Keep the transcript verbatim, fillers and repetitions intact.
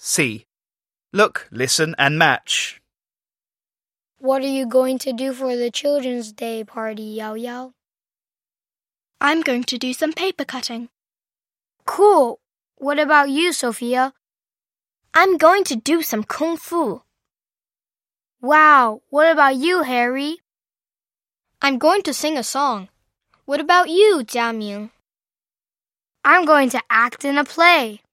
C. Look, listen and match. What are you going to do for the Children's Day party, Yao Yao? I'm going to do some paper cutting. Cool. What about you, Sophia? I'm going to do some kung fu. Wow. What about you, Harry? I'm going to sing a song. What about you, Jiaming? I'm going to act in a play.